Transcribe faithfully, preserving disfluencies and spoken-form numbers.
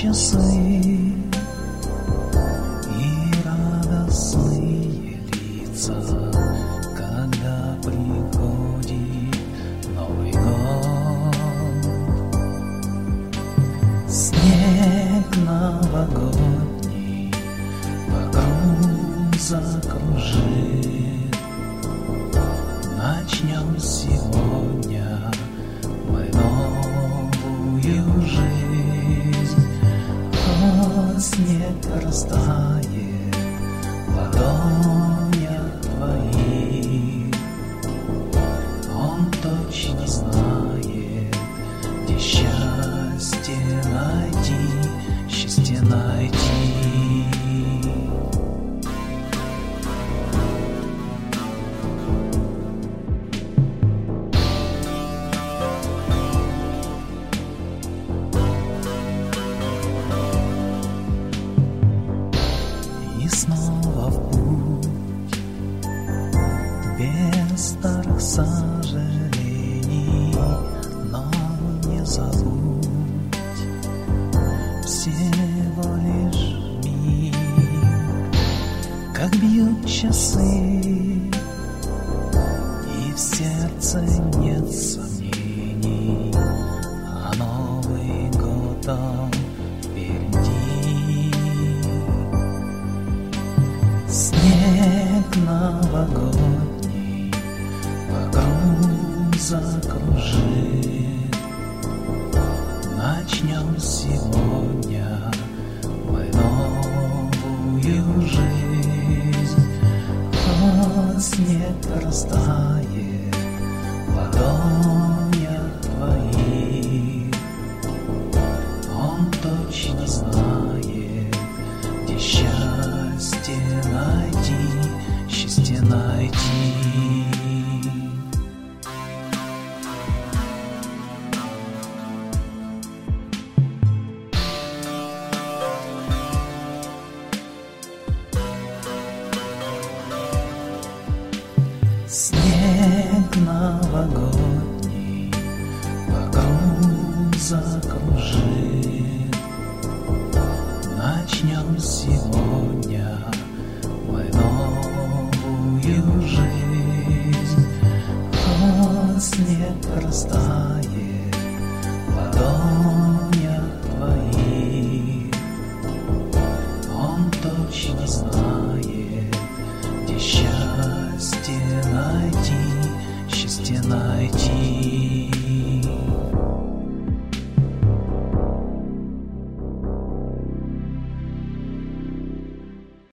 часы и радостные лица, когда приходит Новый год. Снег новогодний вокруг закружит. Начнем сегодня мы новую жизнь. Вот снег растает в ладонях твоих. Он точно знает, где счастье найти, счастье найти. И снова в путь, без старых сожалений, но не забудь всего лишь миг, как бьют часы, и в сердце нет сомнений, а Новый год он впереди. Снег новогодний вокруг закружит. Начнем сегодня мы новую жизнь. Вот снег растает в ладонях твоих. Он точно знает, где счастье найти, счастье найти. Снег новогодний вокруг закружит. Начнем сегодня мы новую жизнь. Вот снег растает в ладонях твоих. Он точно знает, где счастье найти, счастье найти.